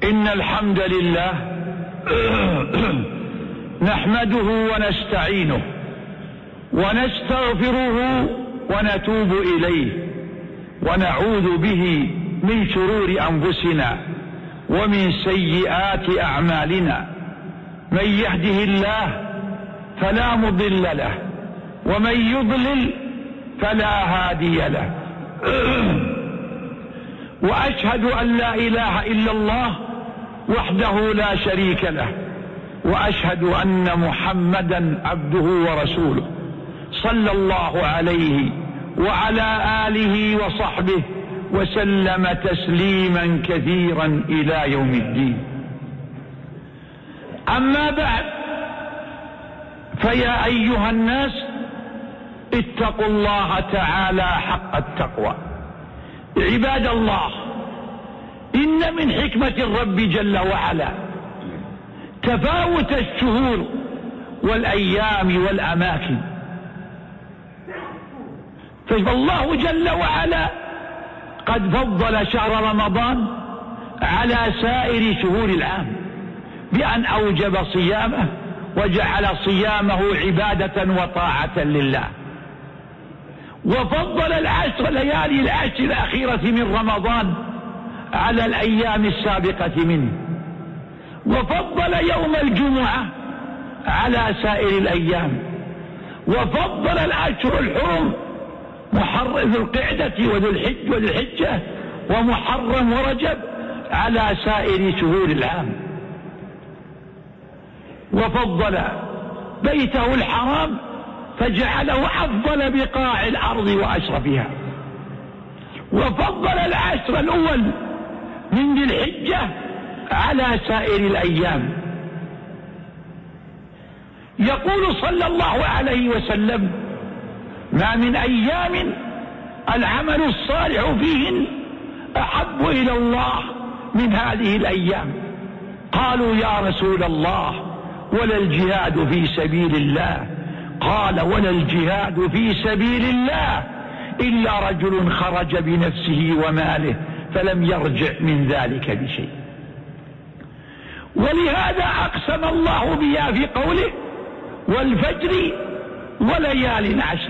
إن الحمد لله نحمده ونستعينه ونستغفره ونتوب إليه ونعوذ به من شرور أنفسنا ومن سيئات أعمالنا. من يهده الله فلا مضل له ومن يضلل فلا هادي له. وأشهد أن لا إله إلا الله وحده لا شريك له، وأشهد أن محمدا عبده ورسوله صلى الله عليه وعلى آله وصحبه وسلم تسليما كثيرا إلى يوم الدين. أما بعد، فيا أيها الناس اتقوا الله تعالى حق التقوى. عباد الله، إن من حكمة الرب جل وعلا تفاوت الشهور والأيام والأماكن، فالله جل وعلا قد فضل شهر رمضان على سائر شهور العام بأن أوجب صيامه وجعل صيامه عبادة وطاعة لله، وفضل ليالي العشر الأخيرة من رمضان على الأيام السابقة منه، وفضل يوم الجمعة على سائر الأيام، وفضل الأشهر الحرم ذو القعدة وذو الحجة ومحرم ورجب على سائر شهور العام، وفضل بيته الحرام فجعله أفضل بقاع الأرض وأشرفها، وفضل العشر الأول من ذي الحجة على سائر الأيام. يقول صلى الله عليه وسلم: ما من أيام العمل الصالح فيهن أحب إلى الله من هذه الأيام. قالوا: يا رسول الله، ولا الجهاد في سبيل الله؟ قال: ولا الجهاد في سبيل الله إلا رجل خرج بنفسه وماله فلم يرجع من ذلك بشيء. ولهذا أقسم الله بها في قوله: والفجر وليال عشر.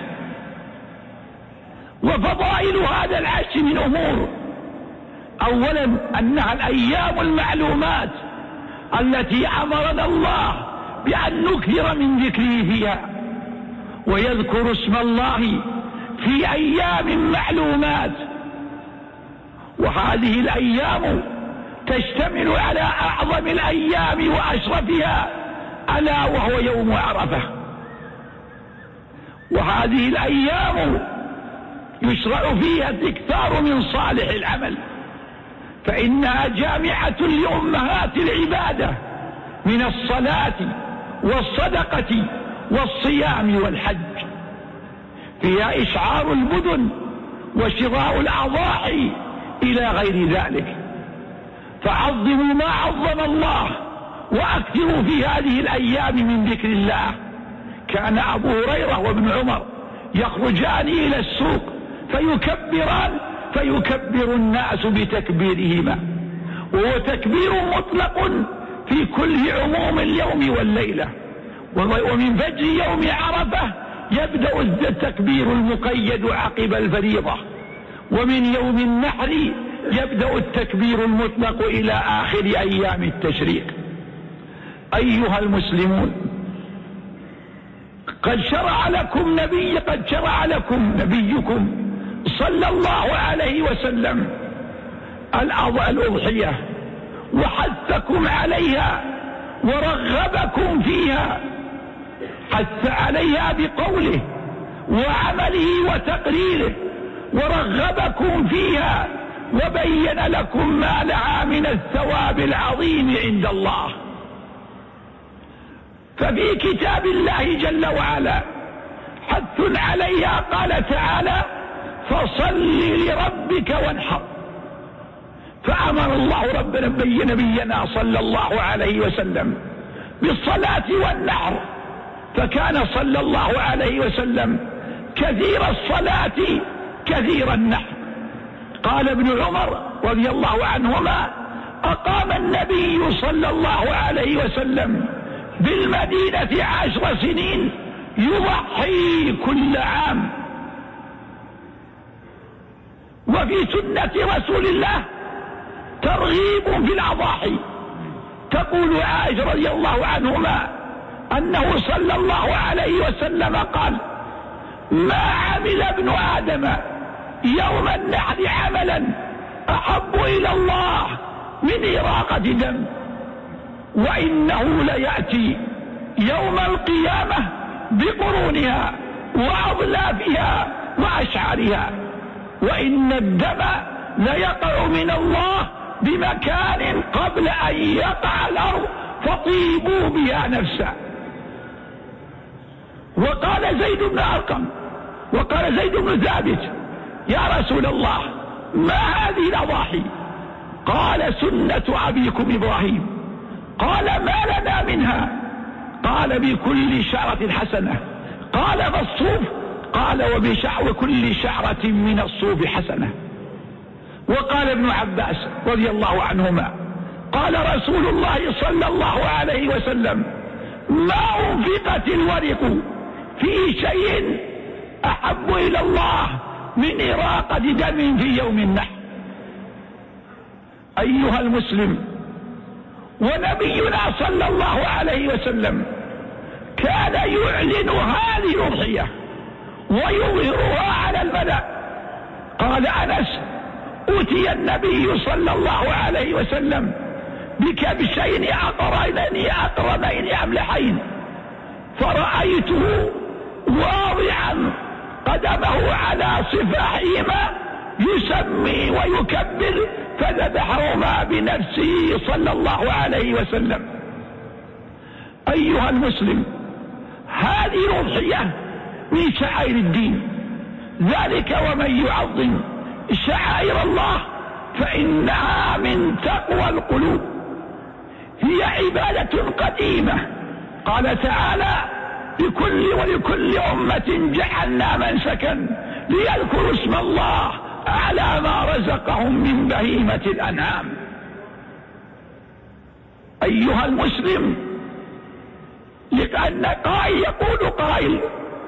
وفضائل هذا العشر من أمور: أولا أنها الأيام المعلومات التي أمرنا الله بأن نكثر من ذكره فيها، ويذكر اسم الله في أيام معلومات، وهذه الأيام تشتمل على أعظم الأيام وأشرفها، ألا وهو يوم عرفة. وهذه الأيام يشرع فيها الإكثار من صالح العمل، فإنها جامعة لأمهات العبادة من الصلاة والصدقة والصيام والحج. فيها إشعار البدن وشراء الأضاحي إلى غير ذلك. فعظموا ما عظم الله وأكثروا في هذه الأيام من ذكر الله. كان أبو هريرة وابن عمر يخرجان إلى السوق فيكبر الناس بتكبيرهما، وهو تكبير مطلق في كل عموم اليوم والليلة. ومن فجر يوم عرفة يبدأ التكبير المقيد عقب الفريضة، ومن يوم النحر يبدأ التكبير المطلق إلى آخر أيام التشريق. أيها المسلمون، قد شرع لكم نبيكم صلى الله عليه وسلم الأضحية، وحثكم عليها ورغبكم فيها، حث عليها بقوله وعمله وتقريره، ورغبكم فيها وبين لكم ما لها من الثواب العظيم عند الله. ففي كتاب الله جل وعلا حث عليها، قال تعالى: فصل لربك وانحر. فأمر الله ربنا نبينا صلى الله عليه وسلم بالصلاة والنحر، فكان صلى الله عليه وسلم كثير الصلاة كثير النحر. قال ابن عمر رضي الله عنهما: أقام النبي صلى الله عليه وسلم بالمدينة 10 سنين يضحي كل عام. وفي سنة رسول الله ترغيب في الأضاحي. تقول عائشة رضي الله عنهما أنه صلى الله عليه وسلم قال: ما عمل ابن آدم يوم النحر عملا أحب إلى الله من إراقة دم، وإنه ليأتي يوم القيامة بقرونها وأضلافها وأشعارها، وإن الدم ليقع من الله بمكان قبل أن يقع الأرض فطيبوا بها نفسا. وقال زيد بن أرقم وقال زيد بن ثابت: يا رسول الله ما هذه الأضاحي؟ قال: سنة أبيكم إبراهيم. قال: ما لنا منها؟ قال: بكل شعرة حسنة. قال: فالصوف؟ قال: وكل شعرة من الصوف حسنة. وقال ابن عباس رضي الله عنهما: قال رسول الله صلى الله عليه وسلم: ما أنفقت الورق في شيء أحب إلى الله من إراقة دم في يوم النحر. أيها المسلم، ونبينا صلى الله عليه وسلم كان يعلن هذه الأضحية ويظهرها على الملأ. قال أنس: أتي النبي صلى الله عليه وسلم بكبشين أقرنين أملحين، فرأيته واضعا قدمه على صفاحهما يسمي ويكبر، فذبحهما بنفسه صلى الله عليه وسلم. أيها المسلم، هذه الأضحية من شعائر الدين، ذلك ومن يعظم شعائر الله فإنها من تقوى القلوب. هي عبادة قديمة. قال تعالى: ولكل أمة جعلنا منسكا ليذكروا اسم الله على ما رزقهم من بهيمة الأنعام. أيها المسلم، لأن يقول قائل: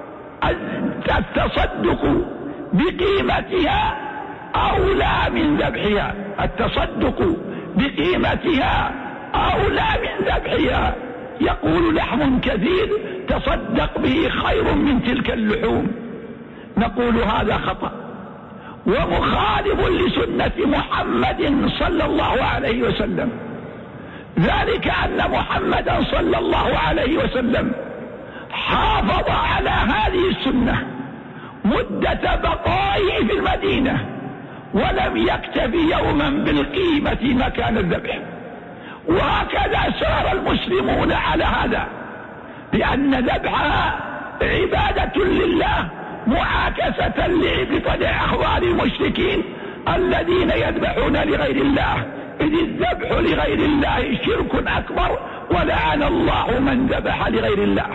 التصدق بقيمتها أولى من ذبحها. التصدق بقيمتها أولى من ذبحها. يقول: لحم كثير تصدق به خير من تلك اللحوم. نقول هذا خطأ ومخالف لسنة محمد صلى الله عليه وسلم. ذلك أن محمدا صلى الله عليه وسلم حافظ على هذه السنة مدة بقائه في المدينة، ولم يكتف يوما بالقيمة مكان الذبح. وهكذا سار المسلمون على هذا، لأن ذبحها عبادة لله معاكسة لعبطة أحوال المشركين الذين يذبحون لغير الله، إذ الذبح لغير الله شرك أكبر، ولعن الله من ذبح لغير الله.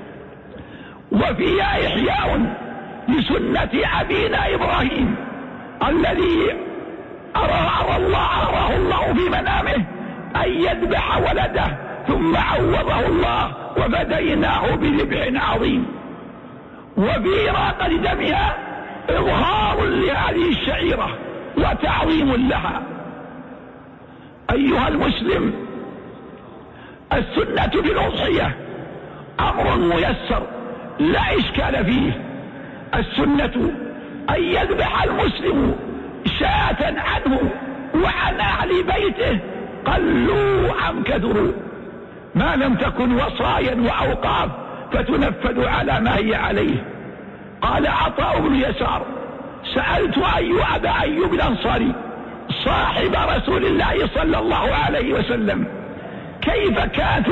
وفيها إحياء لسنة أبينا إبراهيم الذي أراه الله في منامه أن يذبح ولده، ثم عوضه الله وفديناه بذبح عظيم. وفي إراقة دمها إظهار لهذه الشعيرة وتعظيم لها. أيها المسلم، السنة في الأضحية أمر ميسر لا إشكال فيه. السنة أن يذبح المسلم شاة عنه وعن أهل بيته قلوا أم كثروا، ما لم تكن وصايا وأوقاف فتنفذ على ما هي عليه. قال عطاء بن يسار: سألت أبا أيوب الأنصاري صاحب رسول الله صلى الله عليه وسلم: كيف كانت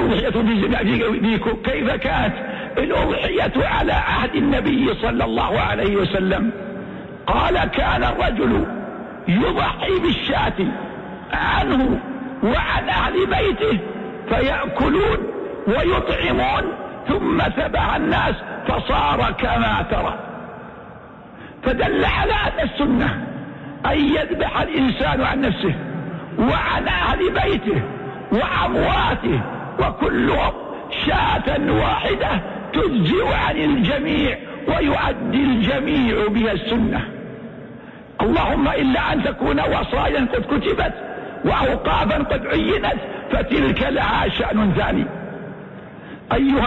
الأضحية على عهد النبي صلى الله عليه وسلم؟ قال: كان الرجل يضحي بالشاة عنه وعن أهل بيته فيأكلون ويطعمون، ثم ذبح الناس فصار كما ترى. فدل على أن السنة أن يذبح الإنسان عن نفسه وعن أهل بيته وأمواته، وكلهم شاة واحدة تجزئ عن الجميع ويؤدي الجميع بها السنة. اللهم إلا أن تكون وصايا قد كتبت وأوقافا قد عينت فتلك لها شأن ثاني. أيها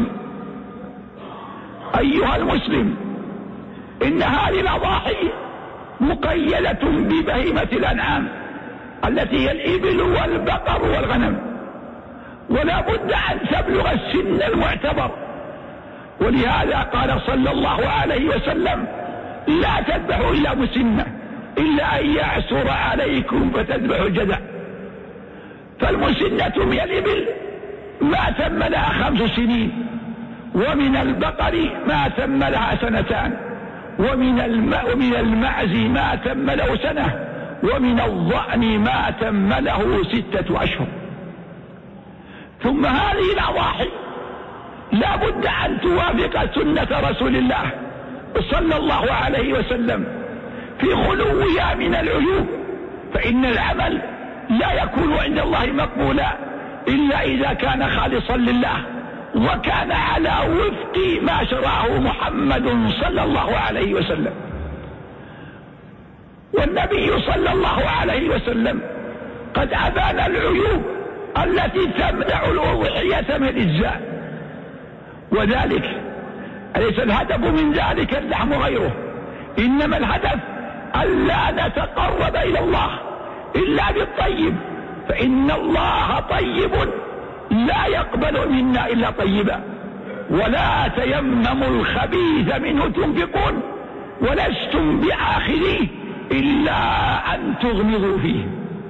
المسلم، إن هذه الأضاحي مقيدة ببهيمة الأنعام التي هي الإبل والبقر والغنم، ولا بد أن تبلغ السن المعتبر. ولهذا قال صلى الله عليه وسلم: لا تذبحوا إلا مسنة، إلا أن يعسر عليكم فتذبحوا الجذع. فالمسنة من الإبل ما تم لها 5 سنين، ومن البقر ما تم لها 2 سنين، ومن المعز ما تم له 1 سنة، ومن الضأن ما تم له 6 أشهر. ثم هذه الأضاحي لا بد أن توافق سنة رسول الله صلى الله عليه وسلم في خلوها من العيوب، فإن العمل لا يكون عند الله مقبولا إلا إذا كان خالصا لله وكان على وفق ما شرعه محمد صلى الله عليه وسلم. والنبي صلى الله عليه وسلم قد أبان العيوب التي تمنع الأضحية من الإجزاء، وذلك أليس الهدف من ذلك اللحم غيره، إنما الهدف ألا نتقرب إلى الله إلا بالطيب، فإن الله طيب لا يقبل منا إلا طيبا. ولا تيمموا الخبيث منه تنفقون ولستم بآخذيه إلا أن تغمضوا فيه.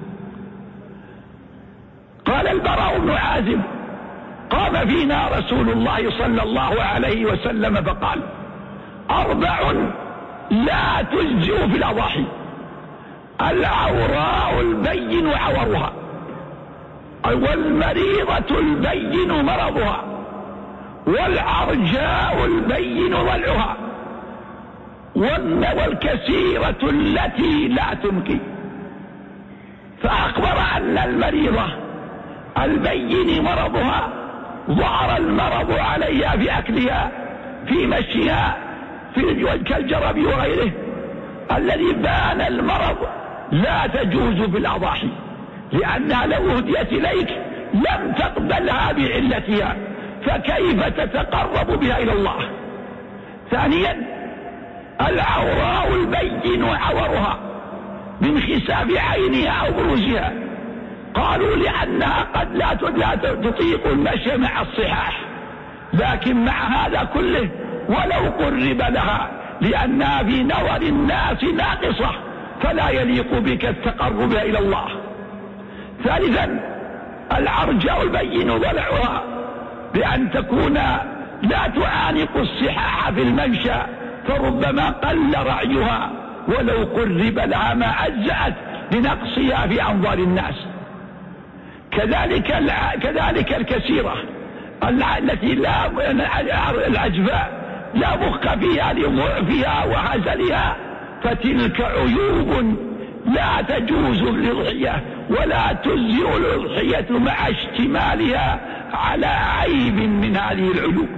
قال البراء بن عازب: قام فينا رسول الله صلى الله عليه وسلم فقال: 4 لا تجزئ في الأضاحي: العوراء البين عورها، والمريضة البين مرضها، والعرجاء البين ضلعها، والكثيرة التي لا تنقي. فأخبر أن المريضة البين مرضها ظهر المرض عليها في أكلها، في مشيها، كالجرب وغيره الذي بان المرض، لا تجوز في الأضاحي، لأنها لو هديت إليك لم تقبلها بعلتها، فكيف تتقرب بها إلى الله؟ ثانيا: العوراء البين عورها من خساف عينها أو بروزها، قالوا لأنها قد لا تطيق المشي مع الصحاح، لكن مع هذا كله ولو قرب لها لأنها في نظر الناس ناقصة فلا يليق بك التقرب إلى الله. ثالثا: العرجاء البين ضلعها، بأن تكون لا تعانق الصحاح في الممشى، فربما قل رعيها ولو قرب لها ما أجزأت لنقصها في أنظار الناس. كذلك الكثيرة التي العجفاء لا مخ فيها لضعفها وهزلها، فتلك عيوب لا تجوز للأضحية ولا تجزئ الأضحية مع اشتمالها على عيب من هذه العيوب.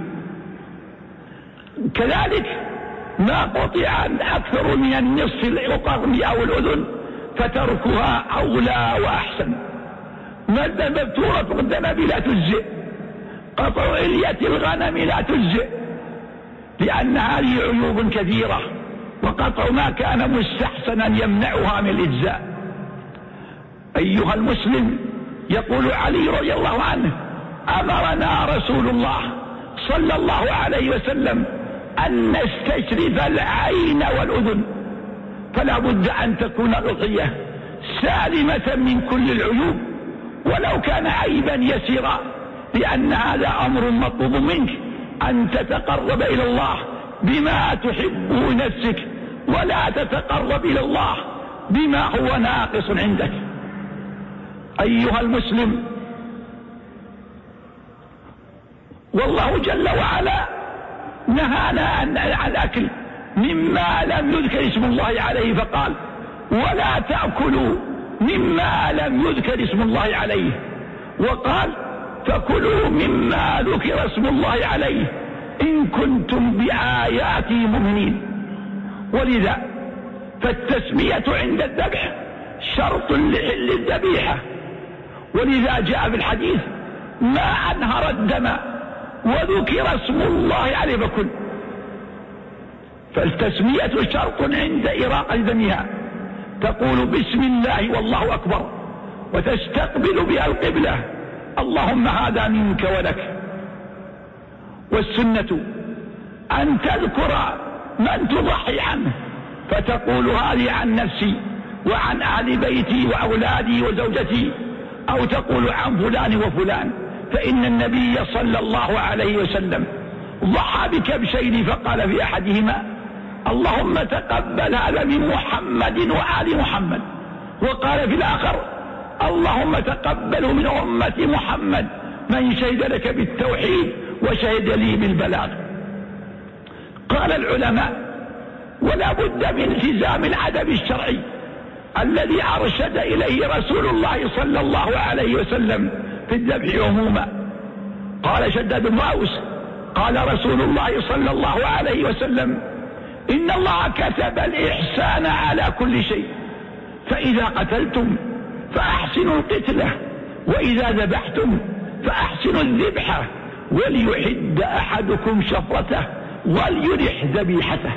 كذلك ما قطع أكثر من النصف القرن أو الأذن فتركها أولى وأحسن. مبتورة الدم لا تجزئ، قطع علية الغنم لا تجزئ، لأن هذه عيوب كثيرة، وقطع ما كان مستحسنا يمنعها من الإجزاء. أيها المسلم، يقول علي رضي الله عنه: أمرنا رسول الله صلى الله عليه وسلم أن نستشرف العين والأذن، فلا بد أن تكون الأضحية سالمة من كل العيوب ولو كان عيبا يسيرا، لأن هذا أمر مطلوب منك أن تتقرب إلى الله بما تحبه نفسك، ولا تتقرب إلى الله بما هو ناقص عندك. أيها المسلم، والله جل وعلا نهانا عن الأكل مما لم يذكر اسم الله عليه، فقال: ولا تأكلوا مما لم يذكر اسم الله عليه، وقال فكلوا مما ذكر اسم الله عليه إن كنتم بآياتي مؤمنين. ولذا فالتسمية عند الذبح شرط لحل الذبيحة، ولذا جاء في الحديث ما أنهر الدم وذكر اسم الله عليه فكل. فالتسمية شرط عند إراقة دمها، تقول بسم الله والله أكبر وتستقبل بها القبلة، اللهم هذا منك ولك. والسنة أن تذكر من تضحي عنه، فتقول هذه عن نفسي وعن أهل بيتي وأولادي وزوجتي، أو تقول عن فلان وفلان. فإن النبي صلى الله عليه وسلم ضحى بكبشين فقال في أحدهما اللهم تقبل هذا من محمد وآل محمد، وقال في الآخر اللهم تقبل من أمة محمد من شهد لك بالتوحيد وشهد لي بالبلاغ. قال العلماء ولا بد من التزام الأدب الشرعي الذي أرشد إليه رسول الله صلى الله عليه وسلم في الذبح عموما. قال شداد بن أوس قال رسول الله صلى الله عليه وسلم إن الله كتب الإحسان على كل شيء، فإذا قتلتم فأحسنوا القتلة، وإذا ذبحتم فأحسنوا الذبحة، وليحد أحدكم شفرته وليرح ذبيحته.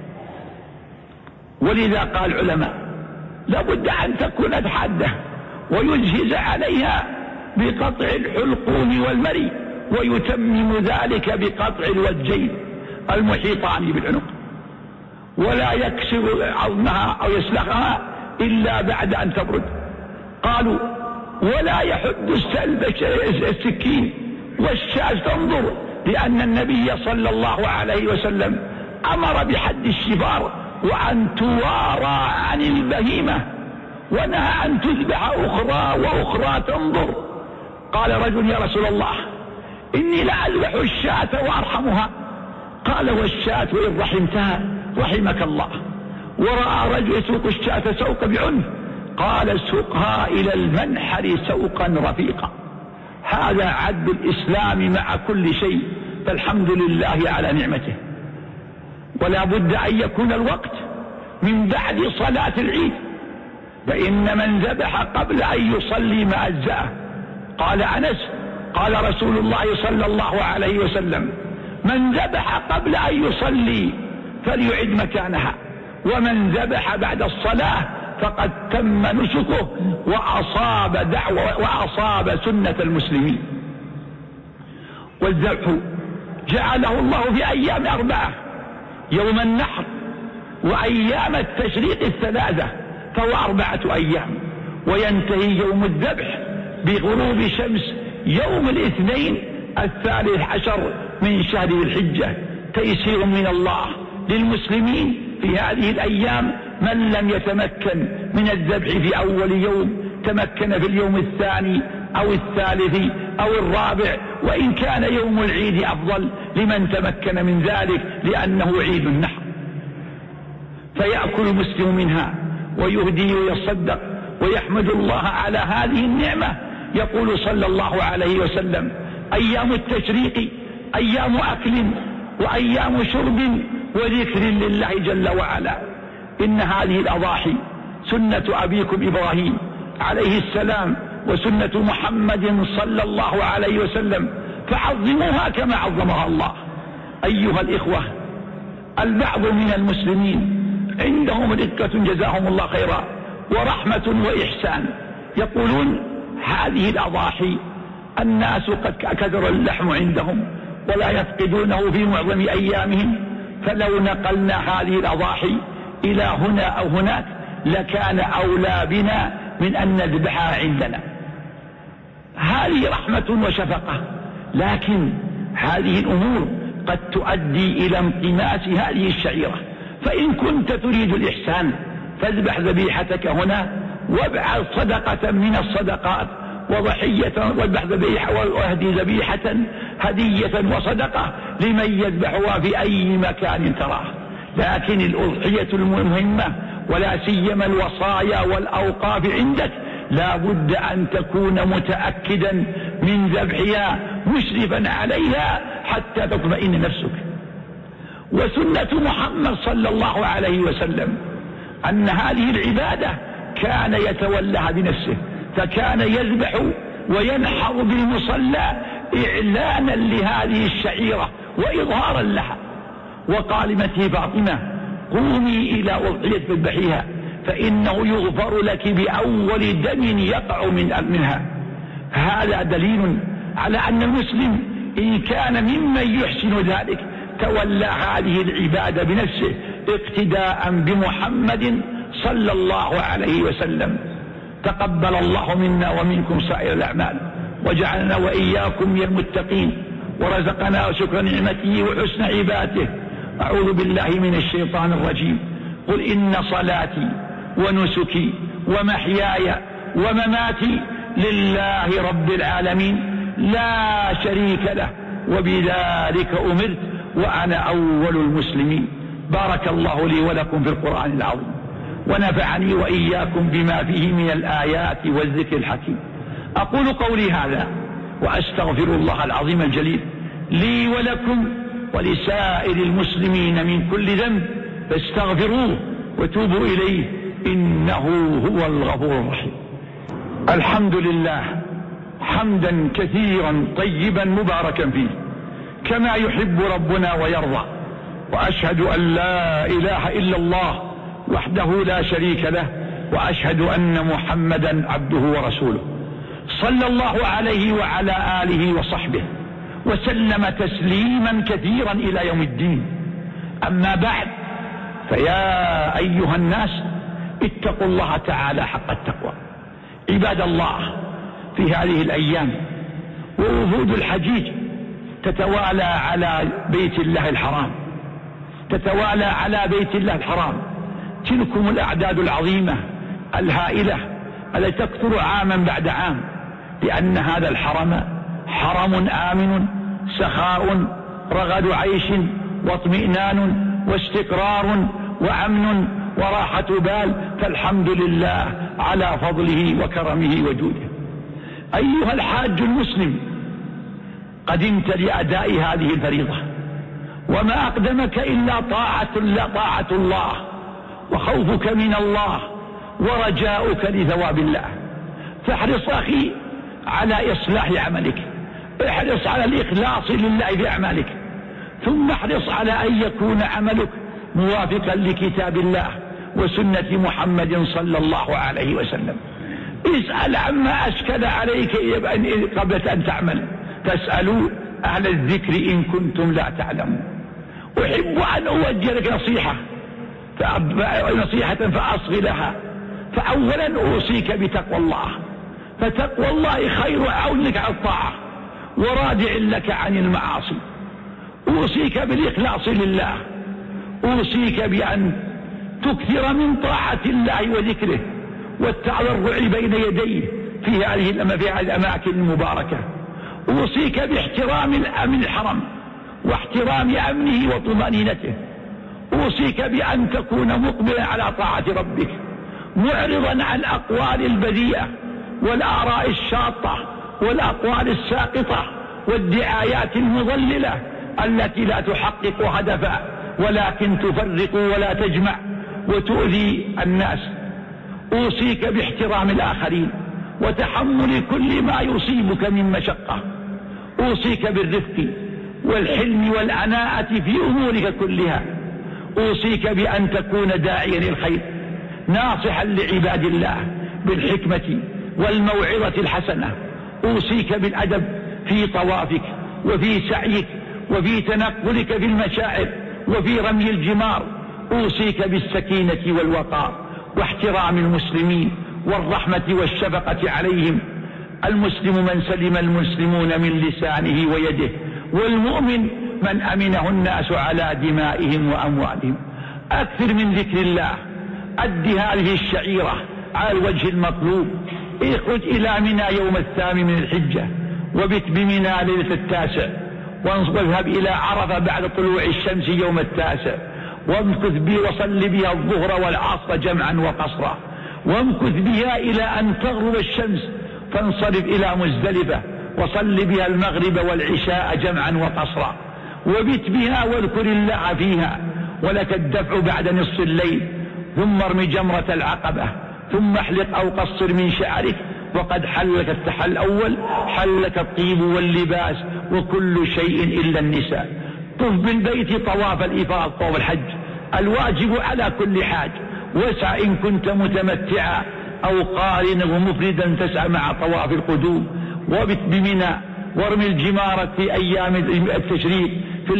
ولذا قال العلماء لابد أن تكون حادة ويجهز عليها بقطع الحلقوم والمري، ويتمم ذلك بقطع الوجين المحيطان بالعنق، ولا يكسر عظمها أو يسلخها إلا بعد أن تبرد. قالوا ولا يحد السلب السكين والشاة تنظر، لأن النبي صلى الله عليه وسلم أمر بحد الشفار وأن توارى عن البهيمة، ونهى أن تذبح أخرى وأخرى تنظر. قال رجل يا رسول الله إني لأذبح الشاة وأرحمها، قال والشاة وإن رحمتها رحمك الله. ورأى رجل يسوق الشاة سوق بعنف، قال سوقها إلى المنحر سوقا رفيقا. هذا عد الإسلام مع كل شيء، فالحمد لله على نعمته. ولا بد أن يكون الوقت من بعد صلاة العيد، فإن من ذبح قبل أن يصلي ما أجزأه. قال أنس قال رسول الله صلى الله عليه وسلم من ذبح قبل أن يصلي فليعد مكانها، ومن ذبح بعد الصلاة فقد تم نسكه وأصاب سنة المسلمين. والذبح جعله الله في أيام 4، يوم النحر وأيام التشريق 3، فهو 4 أيام. وينتهي يوم الذبح بغروب شمس يوم الاثنين 13 من شهر الحجة. تيسير من الله للمسلمين في هذه الأيام، من لم يتمكن من الذبح في أول يوم تمكن في اليوم الثاني أو الثالث أو الرابع، وإن كان يوم العيد أفضل لمن تمكن من ذلك لأنه عيد النحر. فيأكل المسلم منها ويهدي ويصدق ويحمد الله على هذه النعمة. يقول صلى الله عليه وسلم أيام التشريق أيام أكل وأيام شرب وذكر لله جل وعلا. إن هذه الأضاحي سنة أبيكم إبراهيم عليه السلام وسنة محمد صلى الله عليه وسلم، فعظموها كما عظمها الله. أيها الإخوة، البعض من المسلمين عندهم رقة جزاهم الله خيرا ورحمة وإحسان، يقولون هذه الأضاحي الناس قد كثر اللحم عندهم ولا يفقدونه في معظم أيامهم، فلو نقلنا هذه الأضاحي إلى هنا أو هناك لكان أولى بنا من أن نذبحها عندنا. هذه رحمة وشفقة، لكن هذه الأمور قد تؤدي إلى انطماس هذه الشعيرة. فإن كنت تريد الإحسان فاذبح ذبيحتك هنا، وابعث صدقة من الصدقات وضحية، واذبح ذبيحة واهدي ذبيحة هدية وصدقة لمن يذبحها في أي مكان تراه. لكن الأضحية المهمة ولا سيما الوصايا والأوقاف عندك لا بد أن تكون متأكدا من ذبحها مشرفا عليها حتى تطمئن نفسك. وسنة محمد صلى الله عليه وسلم أن هذه العبادة كان يتولاها بنفسه، فكان يذبح وينحر بالمصلى إعلانا لهذه الشعيرة وإظهارا لها. وقال لابنته فاطمة قومي إلى أضحية فاذبحيها فإنه يغفر لك بأول دم يقع منها. هذا دليل على أن المسلم إن كان ممن يحسن ذلك تولى هذه العبادة بنفسه اقتداء بمحمد صلى الله عليه وسلم. تقبل الله منا ومنكم سائر الأعمال، وجعلنا وإياكم من المتقين، ورزقنا شكر نعمته وحسن عبادته. أعوذ بالله من الشيطان الرجيم. قل إن صلاتي ونسكي ومحياي ومماتي لله رب العالمين لا شريك له وبذلك أمرت وأنا أول المسلمين. بارك الله لي ولكم في القرآن العظيم، ونفعني وإياكم بما فيه من الآيات والذكر الحكيم. أقول قولي هذا وأستغفر الله العظيم الجليل لي ولكم ولسائر المسلمين من كل ذنب، فاستغفروه وتوبوا إليه إنه هو الغفور الرحيم. الحمد لله حمدا كثيرا طيبا مباركا فيه كما يحب ربنا ويرضى، وأشهد أن لا إله إلا الله وحده لا شريك له، وأشهد أن محمدا عبده ورسوله صلى الله عليه وعلى آله وصحبه وسلم تسليما كثيرا إلى يوم الدين. أما بعد، فيا أيها الناس اتقوا الله تعالى حق التقوى. عباد الله، في هذه الأيام ووفود الحجيج تتوالى على بيت الله الحرام، تتوالى على بيت الله الحرام تلكم الأعداد العظيمة الهائلة التي تكثر عاما بعد عام، لأن هذا الحرم حرم آمن سخاء رغد عيش واطمئنان واستقرار وأمن وراحة بال، فالحمد لله على فضله وكرمه وجوده. أيها الحاج المسلم، قدمت لأداء هذه الفريضة، وما أقدمك إلا طاعة الله وخوفك من الله ورجاؤك لثواب الله. فاحرص أخي على إصلاح عملك، احرص على الإخلاص لله في أعمالك، ثم احرص على أن يكون عملك موافقا لكتاب الله وسنة محمد صلى الله عليه وسلم. اسأل عما أشكل عليك قبل أن تعمل، فاسألوا أهل الذكر إن كنتم لا تعلمون. أحب أن أوجه لك نصيحة فأصغي لها. فأولا أوصيك بتقوى الله، فتقوى الله خير عون لك على الطاعة ورادع لك عن المعاصي. أوصيك بالإخلاص لله، أوصيك بأن تكثر من طاعة الله وذكره والتضرع بين يديه في هذه الأماكن المباركة. أوصيك باحترام الأمن الحرم واحترام أمنه وطمأنينته. أوصيك بأن تكون مقبلا على طاعة ربك، معرضا عن الأقوال البذيئة والآراء الشاطة والأقوال الساقطة والدعايات المضللة التي لا تحقق هدفا ولكن تفرق ولا تجمع وتؤذي الناس. أوصيك باحترام الآخرين وتحمل كل ما يصيبك من مشقة. أوصيك بالرفق والحلم والعناءة في أمورك كلها. أوصيك بأن تكون داعيا للخير ناصحا لعباد الله بالحكمة والموعظة الحسنة. أوصيك بالأدب في طوافك وفي سعيك وفي تنقلك في المشاعر وفي رمي الجمار. أوصيك بالسكينة والوقار واحترام المسلمين والرحمة والشفقة عليهم. المسلم من سلم المسلمون من لسانه ويده، والمؤمن من أمنه الناس على دمائهم وأموالهم. أكثر من ذكر الله، أد هذه الشعيرة على الوجه المطلوب. اخرج إلى منى يوم 8 من الحجة، وبت بمنى ليلة 9، واذهب إلى عرفة بعد طلوع الشمس يوم 9، وامكث بها وصل بها الظهر والعصر جمعا وقصرا، وامكث بها إلى أن تغرب الشمس فانصرف إلى مزدلفة وصل بها المغرب والعشاء جمعا وقصرا، وبت بها واذكر الله فيها، ولك الدفع بعد نصف الليل، ثم ارمي جمرة العقبة، ثم احلق أو قصر من شعرك، وقد حلك التحل الأول، حلك الطيب واللباس وكل شيء إلا النساء. طف بالبيت طواف الإفاضة طواف الحج الواجب على كل حاج، واسع إن كنت متمتعا أو قارنا ومفردا تسعى مع طواف القدوم، وبت بمنى وارمي الجمارة في أيام التشريق في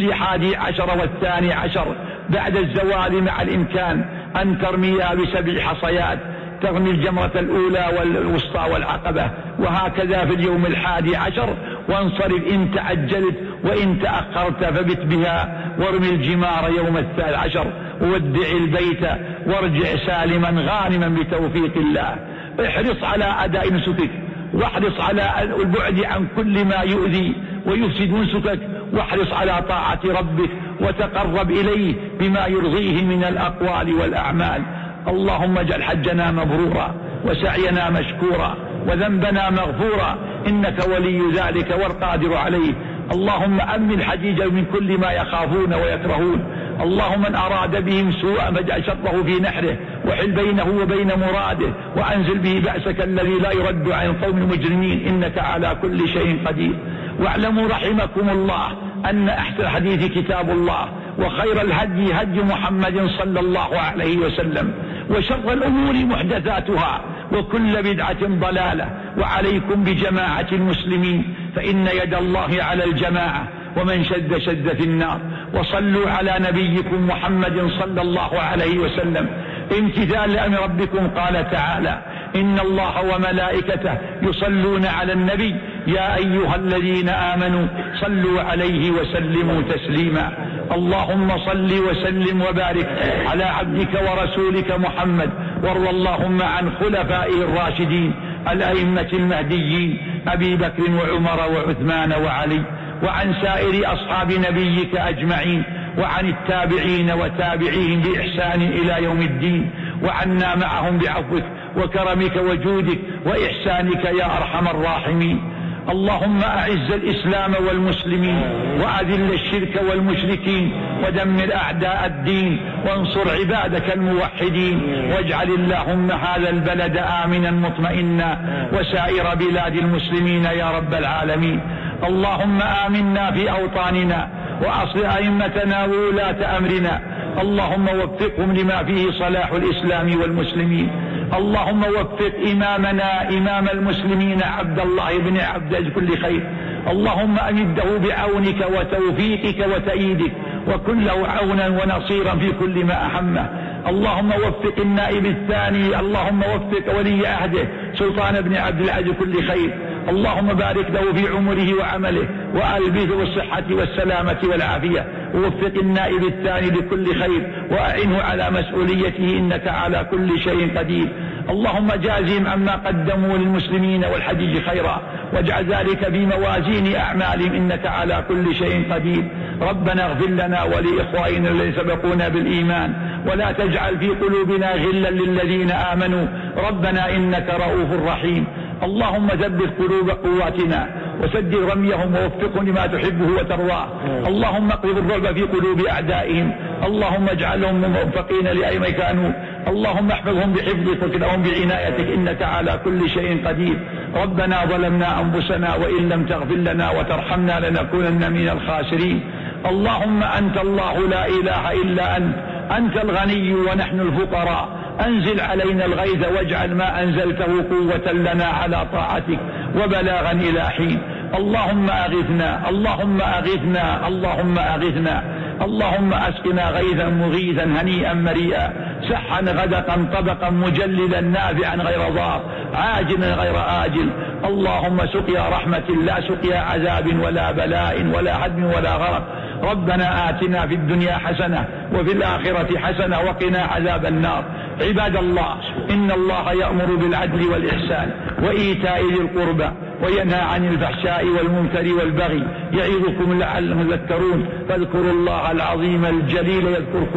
11 و12 بعد الزوال، مع الإمكان أن ترميها ب7 حصيات، ترمي الجمرة الأولى والوسطى والعقبة، وهكذا في اليوم 11، وانصرف إن تعجلت، وإن تأخرت فبت بها وارمي الجمار يوم 13، وودع البيت وارجع سالما غانما بتوفيق الله. احرص على أداء نسكك، واحرص على البعد عن كل ما يؤذي ويفسد نسكك، واحرص على طاعة ربك وتقرب إليه بما يرضيه من الأقوال والأعمال. اللهم اجعل حجنا مبرورا وسعينا مشكورا وذنبنا مغفورا، إنك ولي ذلك والقادر عليه. اللهم أمن الحجيج من كل ما يخافون ويكرهون. اللهم من أراد بهم سوءا فاجعل شره في نحره، وحل بينه وبين مراده، وأنزل به بأسك الذي لا يرد عن القوم المجرمين، إنك على كل شيء قدير. واعلموا رحمكم الله أن أحسن الحديث كتاب الله، وخير الهدي هدي محمد صلى الله عليه وسلم، وشر الأمور محدثاتها، وكل بدعة ضلالة. وعليكم بجماعة المسلمين، فإن يد الله على الجماعة، ومن شد شد في النار. وصلوا على نبيكم محمد صلى الله عليه وسلم امتثال لأمر ربكم. قال تعالى: إن الله وملائكته يصلون على النبي يا أيها الذين آمنوا صلوا عليه وسلموا تسليما. اللهم صل وسلم وبارك على عبدك ورسولك محمد، وارض اللهم عن خلفائه الراشدين الأئمة المهديين أبي بكر وعمر وعثمان وعلي، وعن سائر أصحاب نبيك أجمعين، وعن التابعين وتابعيهم بإحسان إلى يوم الدين، وعنا معهم بعفوك وكرمك وجودك وإحسانك يا أرحم الراحمين. اللهم أعز الإسلام والمسلمين، وأذل الشرك والمشركين، ودمر أعداء الدين، وانصر عبادك الموحدين، واجعل اللهم هذا البلد آمنا مطمئنا، وسائر بلاد المسلمين يا رب العالمين. اللهم آمنا في أوطاننا، وأصلح أئمتنا وولاة أمرنا، اللهم وفقهم لما فيه صلاح الإسلام والمسلمين. اللهم وفق إمامنا إمام المسلمين عبد الله بن عبد كل خير، اللهم أمده بعونك وتوفيقك وتأييدك، وكن له عونا ونصيرا في كل ما أهمه. اللهم وفق النائب الثاني، اللهم وفق ولي عهده سلطان بن عبد العزيز كل خير، اللهم بارك له في عمره وعمله، وألبثه بالصحة والسلامة والعافية. ووفق النائب الثاني لكل خير، وأعنه على مسؤوليته، إنك على كل شيء قدير. اللهم جازهم عما قدموا للمسلمين والحجيج خيرا، واجعل ذلك في موازين أعمالهم، إنك على كل شيء قدير. ربنا اغفر لنا ولإخواننا الذين سبقونا بالإيمان، ولا تجعل في قلوبنا غلا للذين آمنوا، ربنا إنك رؤوف رحيم. اللهم ثبت قلوب قواتنا، وسدد رميهم، ووفقهم لما تحبه وترضاه. اللهم اقذف الرعب في قلوب أعدائهم، اللهم اجعلهم موفقين لأيما كانوا، اللهم احفظهم بحفظك وكلهم بعنايتك، إنك على كل شيء قدير. ربنا ظلمنا أنفسنا، وإن لم تغفر لنا وترحمنا لنكونن من الخاسرين. اللهم أنت الله لا إله إلا أنت، أنت الغني ونحن الفقراء، أنزل علينا الغيث، واجعل ما أنزلته قوة لنا على طاعتك وبلاغا إلى حين. اللهم أغثنا، اللهم أغثنا، اللهم أغثنا، اللهم أسقنا غيثا مغيثا هنيئا مريئا، سحا غدقا طبقا مجللا نافعا غير ضار، عاجلا غير آجل. اللهم سقيا رحمة لا سقيا عذاب ولا بلاء ولا هدم ولا غرق. ربنا آتنا في الدنيا حسنة وفي الآخرة حسنة وقنا عذاب النار. عباد الله، إن الله يأمر بالعدل والإحسان وإيتاء ذي القربى، وينهى عن الفحشاء والمنكر والبغي، يعظكم لعلكم تذكرون. فاذكروا الله العظيم الجليل يذكركم،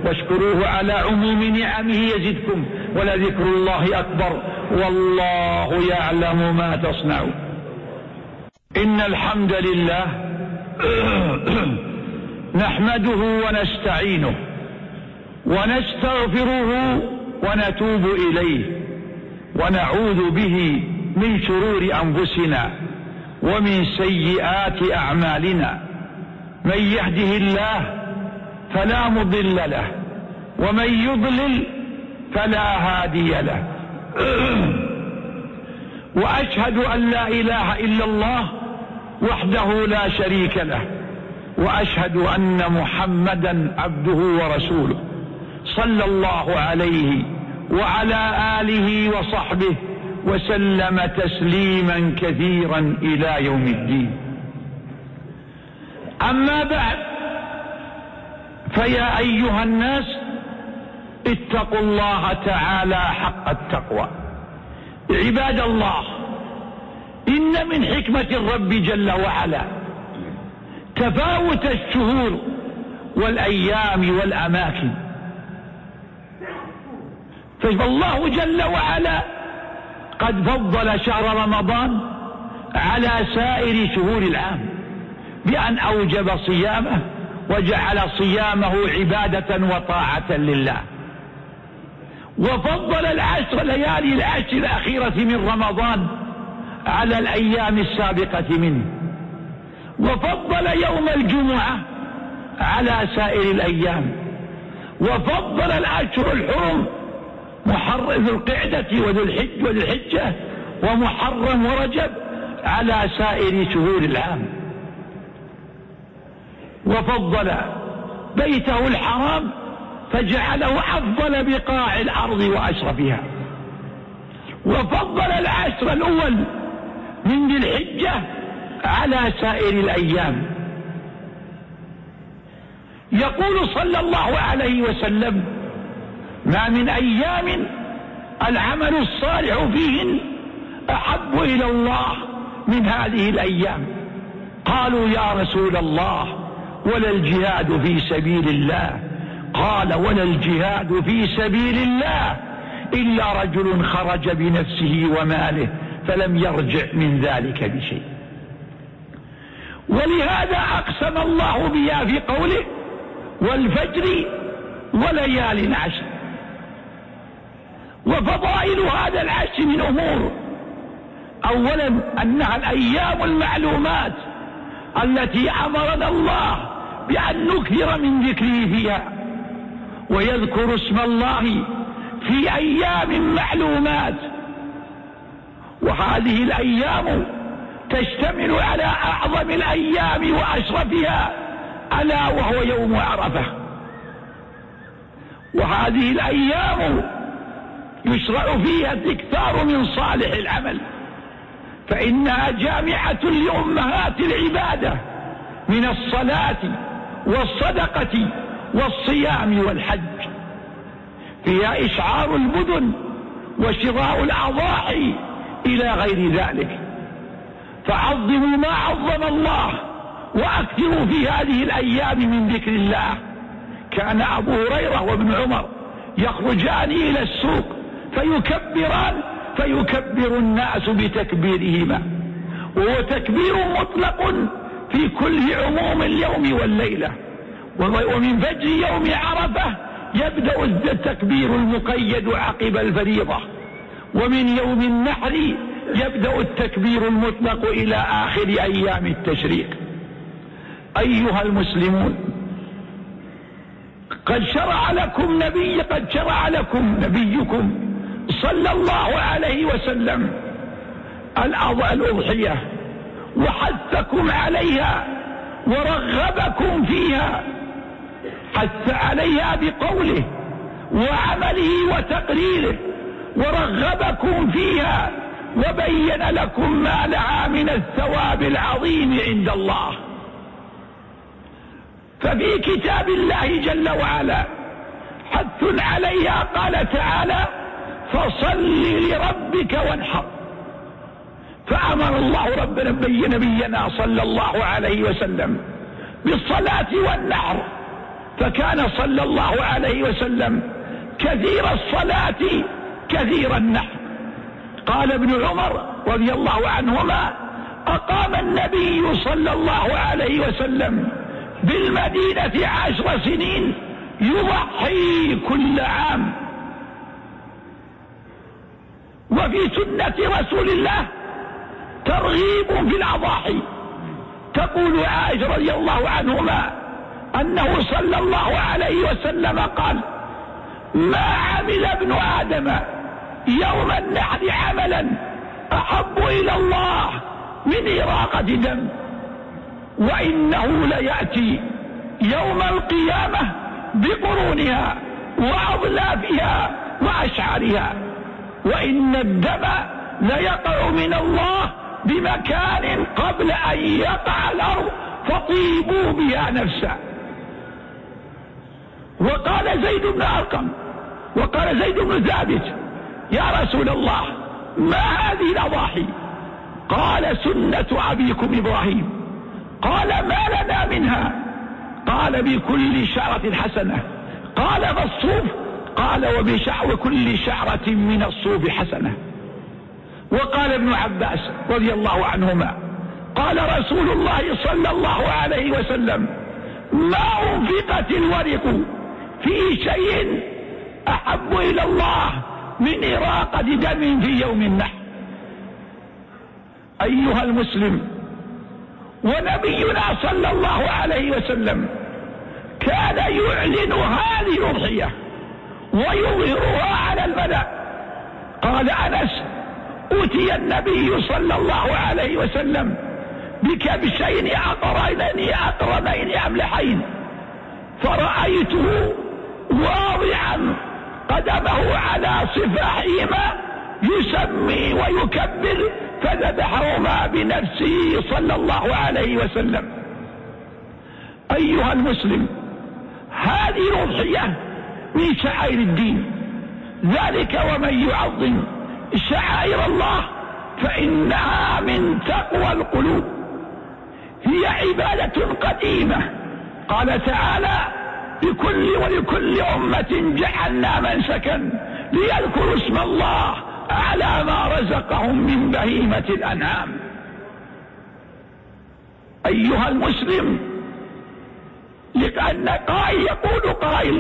واشكروه على عموم نعمه يزدكم ولذكر الله أكبر والله يعلم ما تصنعون. إن الحمد لله نحمده ونستعينه ونستغفره ونتوب إليه ونعوذ به من شرور أنفسنا ومن سيئات أعمالنا. من يهده الله فلا مضل له ومن يضلل فلا هادي له. وأشهد أن لا إله إلا الله وحده لا شريك له وأشهد أن محمدا عبده ورسوله صلى الله عليه وعلى آله وصحبه وسلم تسليما كثيرا إلى يوم الدين. أما بعد، فيا أيها الناس اتقوا الله تعالى حق التقوى. عباد الله، إن من حكمة الرب جل وعلا تفاوت الشهور والأيام والأماكن، فالله جل وعلا قد فضل شهر رمضان على سائر شهور العام بأن أوجب صيامه وجعل صيامه عبادة وطاعة لله، وفضل ليالي العشر الأخيرة من رمضان على الأيام السابقة منه، وفضل يوم الجمعة على سائر الأيام، وفضل الأشهر الحرم ذو القعدة وذو الحجة ومحرم ورجب على سائر شهور العام، وفضل بيته الحرام فجعله أفضل بقاع الأرض وأشرفها، وفضل العشر الأول من ذي الحجة على سائر الأيام. يقول صلى الله عليه وسلم: ما من أيام العمل الصالح فيهن أحب إلى الله من هذه الأيام. قالوا: يا رسول الله، ولا الجهاد في سبيل الله؟ قال: ولا الجهاد في سبيل الله إلا رجل خرج بنفسه وماله فلم يرجع من ذلك بشيء. ولهذا أقسم الله بها في قوله: والفجر وليال عشر. وفضائل هذا العشر من أمور: أولا أنها الأيام المعلومات التي أمرنا الله بأن نكثر من ذكره فيها، ويذكر اسم الله في أيام معلومات، وهذه الأيام تشتمل على أعظم الأيام وأشرفها، ألا وهو يوم عرفة. وهذه الأيام يشرع فيها الإكثار من صالح العمل، فإنها جامعة لأمهات العبادة من الصلاة والصدقة والصيام والحج. فيها إشعار المدن وشراء الأضاحي إلى غير ذلك. فعظموا ما عظم الله وأكثروا في هذه الأيام من ذكر الله. كان أبو هريرة وابن عمر يخرجان إلى السوق فيكبران فيكبر الناس بتكبيرهما، وهو تكبير مطلق في كل عموم اليوم والليلة. ومن فجر يوم عرفة يبدأ التكبير المقيد عقب الفريضة، ومن يوم النحر يبدأ التكبير المطلق إلى آخر أيام التشريق. أيها المسلمون، قد شرع لكم نبيكم صلى الله عليه وسلم الأضحية، وحثكم عليها ورغبكم فيها، حث عليها بقوله وعمله وتقريره، ورغبكم فيها وبين لكم ما لها من الثواب العظيم عند الله. ففي كتاب الله جل وعلا حث عليها، قال تعالى: فصل لربك وانحر. فأمر الله نبينا صلى الله عليه وسلم بالصلاة والنحر، فكان صلى الله عليه وسلم كثير الصلاة كثير النحر. قال ابن عمر رضي الله عنهما: أقام النبي صلى الله عليه وسلم بالمدينة 10 سنين يضحي كل عام. وفي سنة رسول الله ترغيب في الأضاحي. تقول عائشة رضي الله عنهما أنه صلى الله عليه وسلم قال: ما عمل ابن آدم يوم النحر عملا أحب إلى الله من إراقة دم، وإنه ليأتي يوم القيامة بقرونها وأضلافها وأشعارها، وإن الدم ليقع من الله بمكان قبل أن يقع الأرض فطيبوا بها نفسا. وقال زيد بن أرقم وقال زيد بن ثابت: يا رسول الله ما هذه الأضاحي؟ قال: سنة أبيكم إبراهيم. قال: ما لنا منها؟ قال: بكل شعرة حسنة. قال: فالصوف؟ قال: وكل شعرة من الصوف حسنة. وقال ابن عباس رضي الله عنهما: قال رسول الله صلى الله عليه وسلم: ما أنفقت الورق في شيء أحب إلى الله من إراقة دم في يوم النحر. أيها المسلم، ونبينا صلى الله عليه وسلم كان يعلن هذه الأضحية ويظهرها على الملأ. قال أنس: أتي النبي صلى الله عليه وسلم بكبشين أقرنين أملحين، فرأيته واضعا قدمه على صفاحهما يسمي ويكبر، فذبحهما بنفسه صلى الله عليه وسلم. أيها المسلم، هذه الأضحية من شعائر الدين، ذلك ومن يعظم شعائر الله فإنها من تقوى القلوب. هي عبادة قديمة. قال تعالى: ولكل أمة جعلنا منسكا ليذكروا اسم الله على ما رزقهم من بهيمة الأنعام. أيها المسلم، لأن يقول قائل: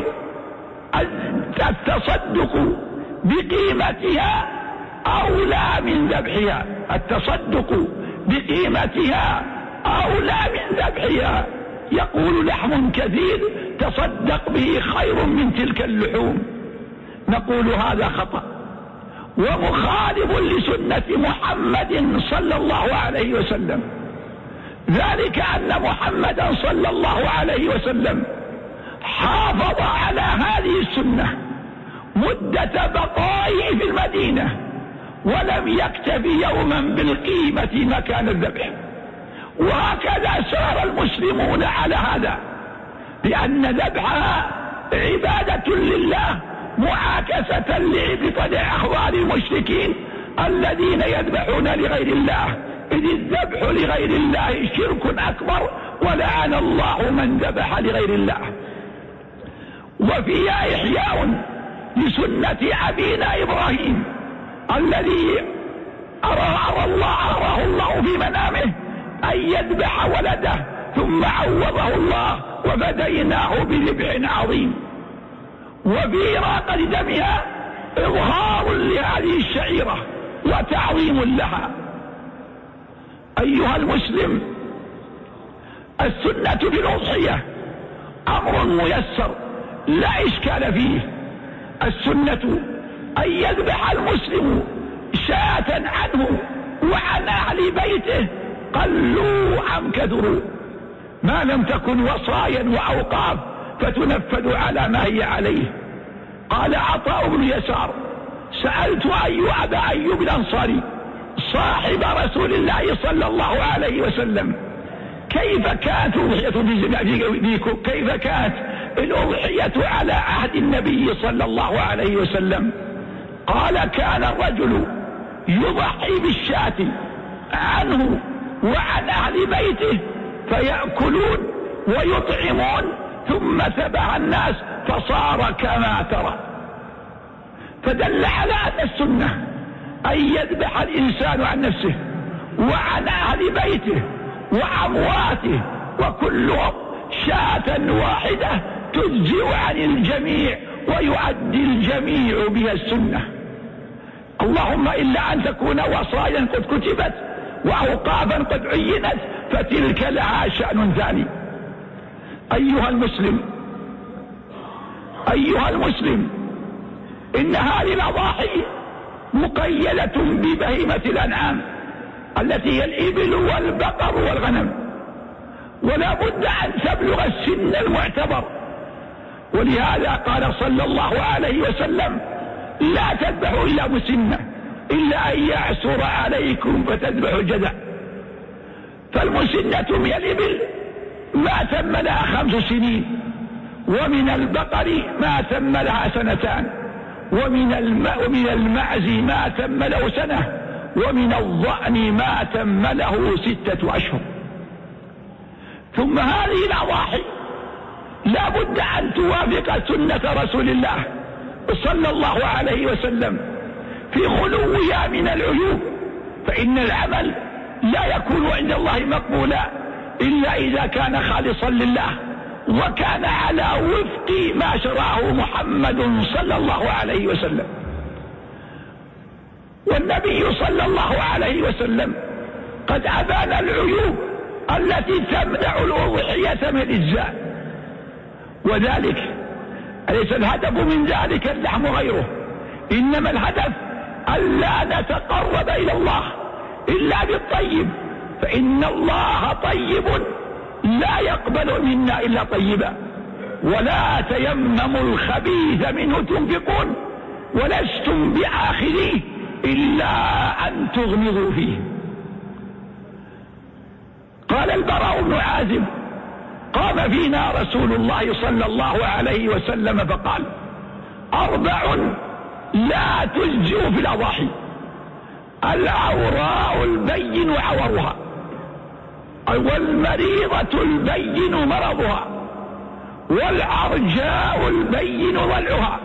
التصدق بقيمتها أولى من ذبحها. التصدق بقيمتها أولى من ذبحها. يقول: لحم كثير تصدق به خير من تلك اللحوم. نقول هذا خطأ ومخالف لسنة محمد صلى الله عليه وسلم. ذلك أن محمدا صلى الله عليه وسلم حافظ على هذه السنة مدة بقائه في المدينة، ولم يكتف يوما بالقيمة مكان الذبح. وهكذا سار المسلمون على هذا، لأن ذبحها عبادة لله معاكسة لعبادة أحوال المشركين الذين يذبحون لغير الله، إذ الذبح لغير الله شرك أكبر، ولعن الله من ذبح لغير الله. وفيها إحياء لسنة أبينا إبراهيم الذي أراه الله في منامه أن يذبح ولده، ثم عوضه الله وفديناه بذبح عظيم. وفي إراقة دمها إظهار لهذه الشعيرة وتعظيم لها. أيها المسلم، السنة في الأضحية أمر ميسر لا إشكال فيه. السنة أن يذبح المسلم شاة عنه وعن أهل بيته قلوا أم كثروا، ما لم تكن وصايا وأوقاف فتنفذ على ما هي عليه. قال عطاء بن يسار: سألت أبا أيوب الأنصاري صاحب رسول الله صلى الله عليه وسلم: كيف كانت الأضحية على عهد النبي صلى الله عليه وسلم؟ قال: كان الرجل يضحي بالشاة عنه وعن أهل بيته فيأكلون ويطعمون ثم تبع الناس فصار كما ترى. فدل على أن السنة أن يذبح الإنسان عن نفسه وعن أهل بيته وأمواته وكلهم شاة واحدة تجزئ عن الجميع ويؤدي الجميع بها السنة. اللهم إلا أن تكون وصايا قد كتبت وأوقافا قد عينت فتلك لها شأن ثاني. أيها المسلم إن هذه الأضاحي مقيدة ببهيمة الأنعام التي هي الإبل والبقر والغنم، ولا بد أن تبلغ السن المعتبر. ولهذا قال صلى الله عليه وسلم: لا تذبحوا إلا مسنة إلا أن يعسر عليكم فتذبحوا الجذع. فالمسنة من الإبل ما تم لها 5 سنين، ومن البقر ما تم لها 2 سنين، ومن المعز ما تم له 1 سنة، ومن الضأن ما تم له 6 أشهر. ثم هذه الأضاحي لا بد أن توافق سنة رسول الله صلى الله عليه وسلم في خلوها من العيوب، فإن العمل لا يكون عند الله مقبولا إلا إذا كان خالصا لله وكان على وفق ما شرعه محمد صلى الله عليه وسلم. والنبي صلى الله عليه وسلم قد أبان العيوب التي تمنع الأضحية من الإجزاء، وذلك أليس الهدف من ذلك اللحم غيره، إنما الهدف ألا نتقرب إلى الله إلا بالطيب، فإن الله طيب لا يقبل منا إلا طيبا. ولا تيمموا الخبيث منه تنفقون ولستم بآخذيه إلا أن تغمضوا فيه. قال البراء بن عازب: قام فينا رسول الله صلى الله عليه وسلم فقال: 4 لا تجزئ في الأضاحي: العوراء البين عورها، والمريضة البين مرضها، والعرجاء البين ضلعها،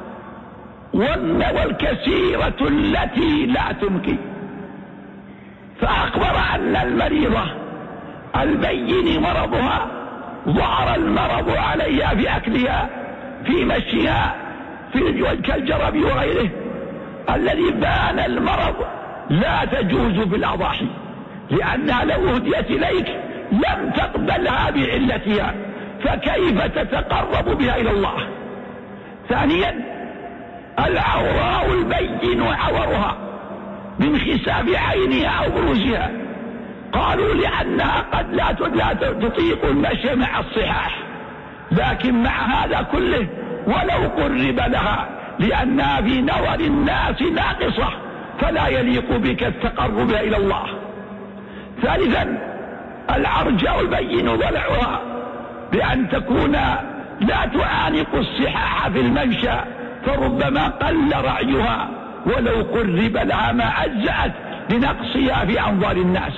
والكثيرة التي لا تنكي. فأخبر أن المريضة البين مرضها ظهر المرض عليها في أكلها في مشيها كالجرب وغيره الذي بان المرض لا تجوز في الأضاحي، لأنها لو أهديت إليك لم تقبلها بعلتها، فكيف تتقرب بها إلى الله؟ ثانيا: العوراء البين عورها من خساف عينها أو بروزها، قالوا لأنها قد لا تطيق المشي مع الصحاح، لكن مع هذا كله ولو قرب لها لأنها في نظر الناس ناقصة فلا يليق بك التقرب إلى الله. ثالثا: العرجاء البين ضلعها بأن تكون لا تعانق الصحاح في الممشى، فربما قل رعيها ولو قرب لها ما أجزأت لنقصها في أنظار الناس.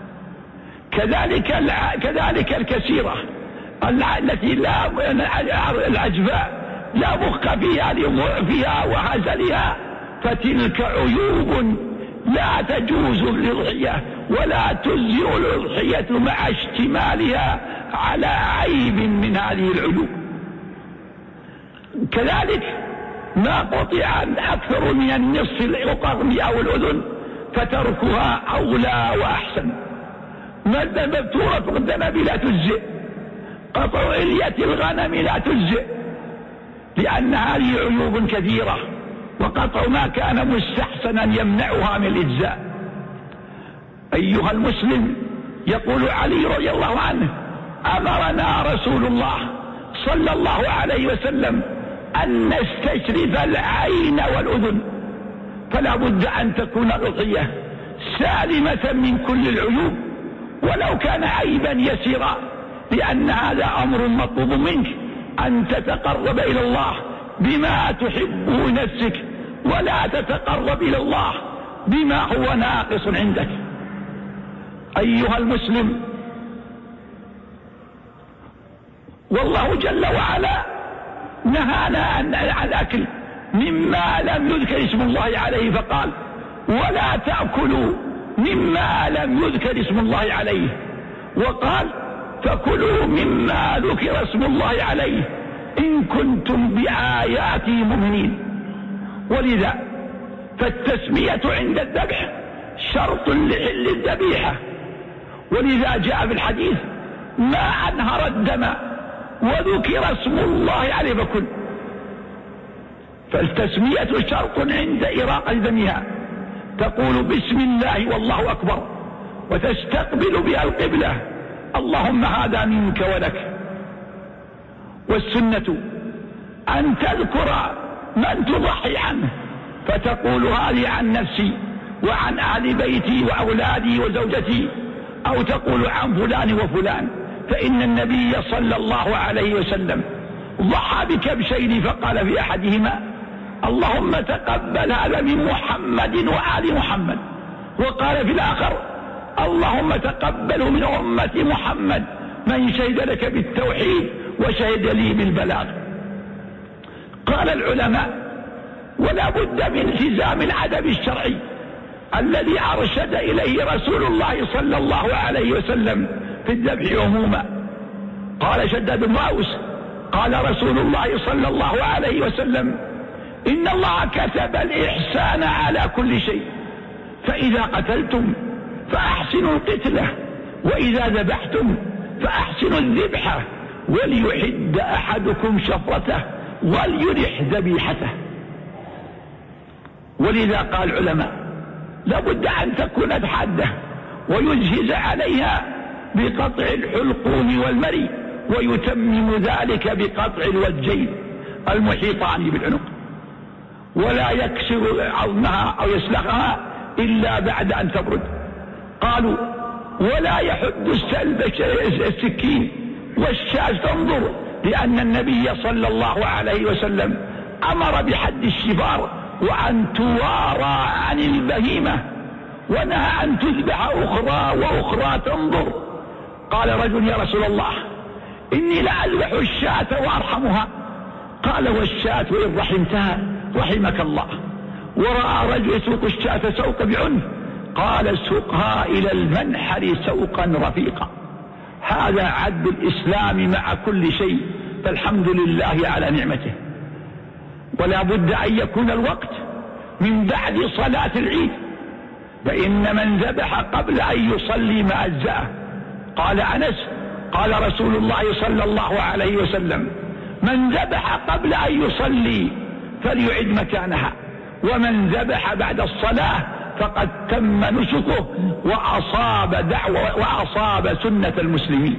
كذلك الكثيرة التي لا العجفاء لا مخ فيها لضعفها وهزلها، فتلك عيوب لا تجوز الأضحية ولا تجزئ الأضحية مع اشتمالها على عيب من هذه العيوب. كذلك ما قطع أكثر من النصف القرن أو الأذن فتركها أولى وأحسن. مبتورة الدنب لا تجزئ، قطع علية الغنم لا تجزئ، لأن هذه عيوب كثيرة، وقطع ما كان مستحسنا يمنعها من الإجزاء. أيها المسلم، يقول علي رضي الله عنه: أمرنا رسول الله صلى الله عليه وسلم أن نستشرف العين والأذن، فلا بد أن تكون الأضحية سالمة من كل العيوب ولو كان عيبا يسيرا، لأن هذا أمر مطلوب منك أن تتقرب إلى الله بما تحبه نفسك، ولا تتقرب إلى الله بما هو ناقص عندك. أيها المسلم، والله جل وعلا نهانا عن الأكل مما لم يذكر اسم الله عليه، فقال ولا تأكلوا مما لم يذكر اسم الله عليه، وقال فكلوا مما ذكر اسم الله عليه إن كنتم بآياته مؤمنين. ولذا فالتسمية عند الذبح شرط لحل الذبيحة، ولذا جاء في الحديث ما أنهر الدم وذكر اسم الله عليه فكل. فالتسمية شرط عند إراقة دمها، تقول بسم الله والله أكبر وتستقبل بها القبلة، اللهم هذا منك ولك. والسنة أن تذكر من تضحي عنه، فتقول هذه عن نفسي وعن أهل بيتي وأولادي وزوجتي، أو تقول عن فلان وفلان، فإن النبي صلى الله عليه وسلم ضحى بكبشين فقال في أحدهما اللهم تقبل هذا من محمد وآل محمد، وقال في الآخر اللهم تقبل من أمة محمد من شهد لك بالتوحيد وشهد لي بالبلاغ. قال العلماء ولا بد من التزام الأدب الشرعي الذي أرشد إليه رسول الله صلى الله عليه وسلم في الذبح عموما. قال شداد بن أوس قال رسول الله صلى الله عليه وسلم إن الله كتب الإحسان على كل شيء، فإذا قتلتم فأحسنوا القتلة، وإذا ذبحتم فأحسنوا الذبحة، وليحد أحدكم شفرته وليرح ذبيحته. ولذا قال العلماء لابد أن تكون حادة ويجهز عليها بقطع الحلقوم والمري، ويتمم ذلك بقطع الوجين المحيطان بالعنق، ولا يكسر عظمها أو يسلخها إلا بعد أن تبرد. قالوا ولا يحد السكين والشاة تنظر، لأن النبي صلى الله عليه وسلم أمر بحد الشفار وأن توارى عن البهيمة، ونهى أن تذبح أخرى وأخرى تنظر. قال رجل يا رسول الله إني لأذبح الشاة وأرحمها، قال والشاة وإن رحمتها رحمك الله. ورأى رجل يسوق الشاة سوق بعنف، قال سوقها إلى المنحر سوقا رفيقا. هذا عدل الإسلام مع كل شيء، فالحمد لله على نعمته. ولا بد أن يكون الوقت من بعد صلاة العيد، فإن من ذبح قبل أن يصلي ما أجزأه. قال أنس قال رسول الله صلى الله عليه وسلم من ذبح قبل أن يصلي فليعد مكانها، ومن ذبح بعد الصلاة فقد تم نسكه وأصاب سنة المسلمين.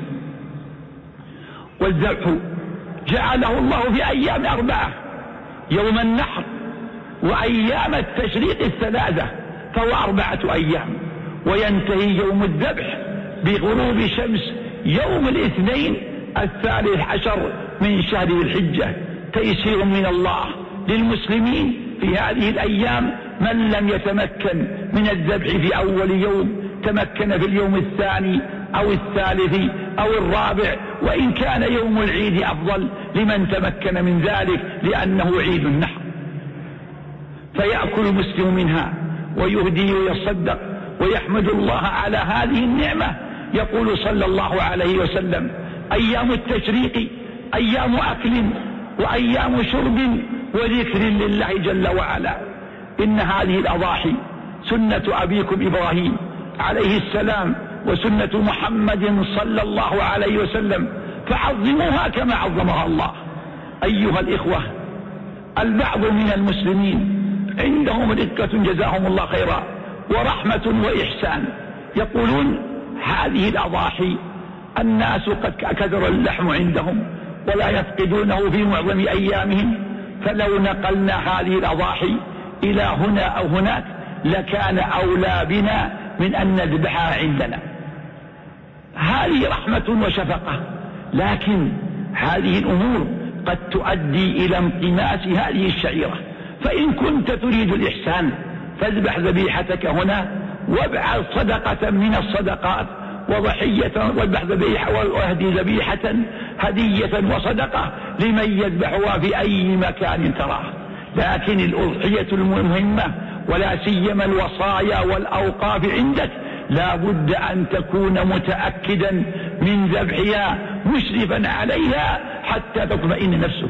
والذبح جعله الله في أيام 4، يوم النحر وأيام التشريق 3، فهو 4 أيام، وينتهي يوم الذبح بغروب شمس يوم الاثنين 13 من شهر الحجة. تيسير من الله للمسلمين في هذه الأيام، من لم يتمكن من الذبح في أول يوم تمكن في اليوم 2 أو 3 أو 4، وإن كان يوم العيد أفضل لمن تمكن من ذلك لأنه عيد النحر. فيأكل المسلم منها ويهدي ويصدق ويحمد الله على هذه النعمة. يقول صلى الله عليه وسلم أيام التشريق أيام أكل وأيام شرب وذكر لله جل وعلا. إن هذه الأضاحي سنة أبيكم إبراهيم عليه السلام وسنة محمد صلى الله عليه وسلم، فعظموها كما عظمها الله. أيها الإخوة، البعض من المسلمين عندهم رقة جزاهم الله خيرا ورحمة وإحسان، يقولون هذه الأضاحي الناس قد كثر اللحم عندهم ولا يفقدونه في معظم أيامهم، فلو نقلنا هذه الأضاحي إلى هنا أو هناك لكان أولى بنا من أن نذبحها عندنا. هذه رحمة وشفقة، لكن هذه الأمور قد تؤدي إلى انطماس هذه الشعيرة. فإن كنت تريد الإحسان فاذبح ذبيحتك هنا وابعث صدقة من الصدقات وضحية واذبح ذبيحة واهدي ذبيحة هدية وصدقة لمن يذبحها في أي مكان تراه. لكن الأضحية المهمة ولا سيما الوصايا والأوقاف عندك لا بد أن تكون متأكدا من ذبحها مشرفا عليها حتى تطمئن نفسك.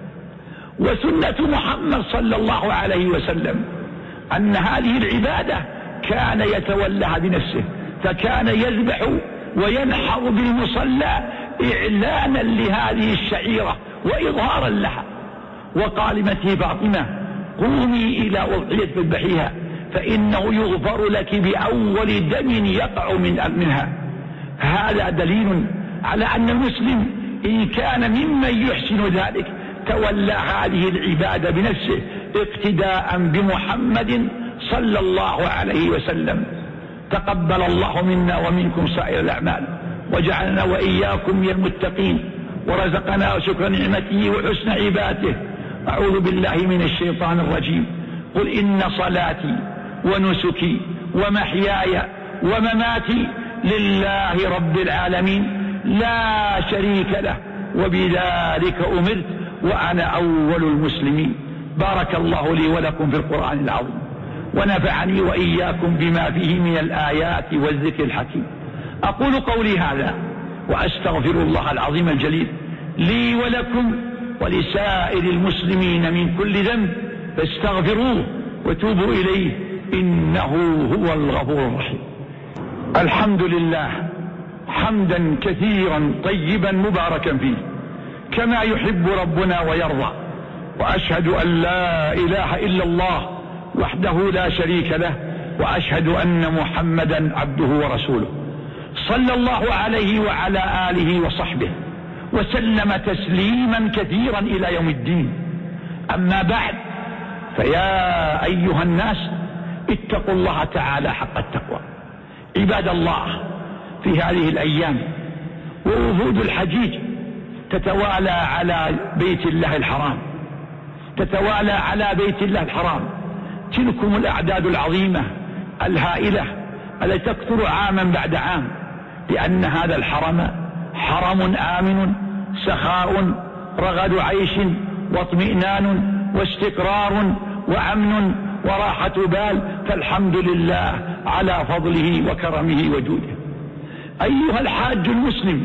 وسنة محمد صلى الله عليه وسلم أن هذه العبادة كان يتولاها بنفسه، فكان يذبح وينحر بالمصلى إعلانا لهذه الشعيرة وإظهارا لها. وقال لابنته فاطمة قومي إلى أضحية فاذبحيها فإنه يغفر لك بأول دم يقع منها. هذا دليل على أن المسلم إن كان ممن يحسن ذلك تولى هذه العبادة بنفسه اقتداء بمحمد صلى الله عليه وسلم. تقبل الله منا ومنكم سائر الأعمال، وجعلنا وإياكم من المتقين، ورزقنا شكر نعمته وحسن عبادته. أعوذ بالله من الشيطان الرجيم. قل إن صلاتي ونسكي ومحياي ومماتي لله رب العالمين لا شريك له وبذلك أمرت وأنا أول المسلمين. بارك الله لي ولكم في القرآن العظيم، ونفعني وإياكم بما فيه من الآيات والذكر الحكيم. أقول قولي هذا وأستغفر الله العظيم الجليل لي ولكم ولسائر المسلمين من كل ذنب، فاستغفروه وتوبوا إليه إنه هو الغفور الرحيم. الحمد لله حمدا كثيرا طيبا مباركا فيه كما يحب ربنا ويرضى، وأشهد أن لا إله إلا الله وحده لا شريك له، وأشهد أن محمدا عبده ورسوله صلى الله عليه وعلى آله وصحبه وسلم تسليما كثيرا إلى يوم الدين. أما بعد، فيا أيها الناس اتقوا الله تعالى حق التقوى. عباد الله، في هذه الأيام ووفود الحجيج تتوالى على بيت الله الحرام، تتوالى على بيت الله الحرام تلكم الأعداد العظيمة الهائلة التي تكثر عاما بعد عام، لأن هذا الحرم حرم آمن سخاء رغد عيش واطمئنان واستقرار وأمن وراحة بال، فالحمد لله على فضله وكرمه وجوده. أيها الحاج المسلم،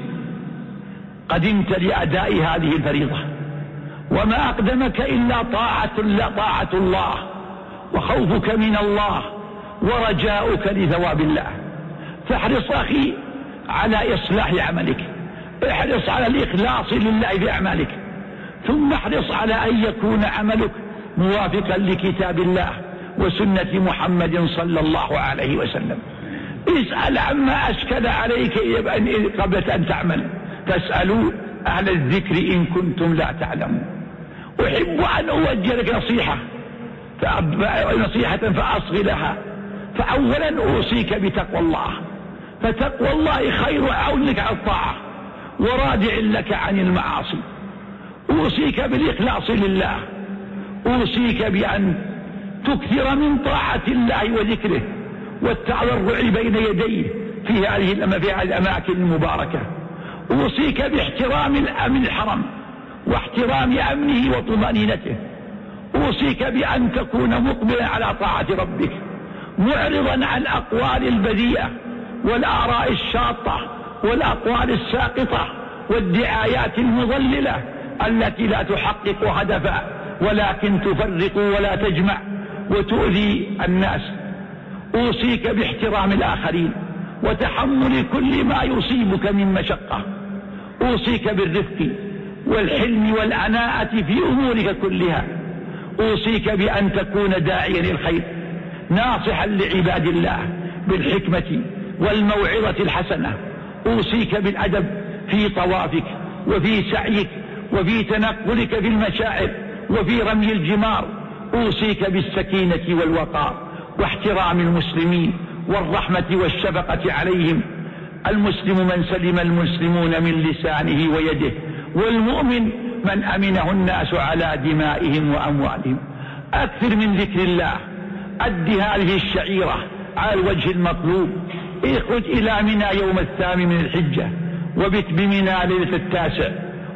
قدمت لأداء هذه الفريضة، وما أقدمك إلا طاعة الله وخوفك من الله ورجاؤك لثواب الله. فاحرص أخي على إصلاح عملك، احرص على الإخلاص لله في أعمالك، ثم احرص على أن يكون عملك موافقا لكتاب الله وسنة محمد صلى الله عليه وسلم. اسأل عما أشكل عليك قبل أن تعمل، فاسألوا أهل الذكر إن كنتم لا تعلمون. أحب أن أوجه لك نصيحة فأصغي لها. فأولا أوصيك بتقوى الله، فتقوى الله خير عون لك على الطاعة ورادع لك عن المعاصي. أوصيك بالإخلاص لله، أوصيك بأن تكثر من طاعة الله وذكره والتضرع بين يديه في هذه الأماكن المباركة. أوصيك باحترام الأمن الحرم واحترام أمنه وطمأنينته. أوصيك بأن تكون مقبلا على طاعة ربك، معرضا عن الأقوال البذيئة والآراء الشاطة والأقوال الساقطة والدعايات المضللة التي لا تحقق هدفا ولكن تفرق ولا تجمع وتؤذي الناس. أوصيك باحترام الآخرين وتحمل كل ما يصيبك من مشقة. أوصيك بالرفق والحلم والعناءة في أمورك كلها. أوصيك بأن تكون داعيا للخير ناصحا لعباد الله بالحكمة والموعظة الحسنة. أوصيك بالأدب في طوافك وفي سعيك وفي تنقلك في المشاعر وفي رمي الجمار. أوصيك بالسكينة والوقار واحترام المسلمين والرحمة والشفقة عليهم. المسلم من سلم المسلمون من لسانه ويده، والمؤمن من أمنه الناس على دمائهم وأموالهم. أكثر من ذكر الله، أد هذه الشعيرة على الوجه المطلوب، اخرج إلى منى يوم 8 من الحجة، وبت بمنى ليلة 9،